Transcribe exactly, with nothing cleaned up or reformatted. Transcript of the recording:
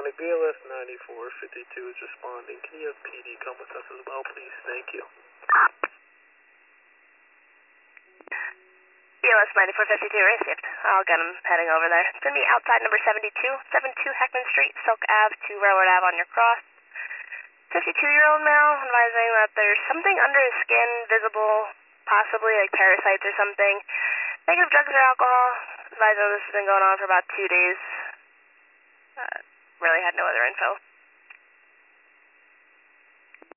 responding. B L S ninety-four fifty-two is responding. Can you have P D come with us as well, please? Thank you. B L S ninety-four fifty-two received. I'll get him heading over there. It's going to be outside number seventy-two, seventy-two Heckman Street, Silk Ave to Railroad Ave on your cross. fifty-two-year-old male advising that there's something under his skin visible, possibly like parasites or something. Negative drugs or alcohol. Advising this has been going on for about two days. Uh, really had no other info.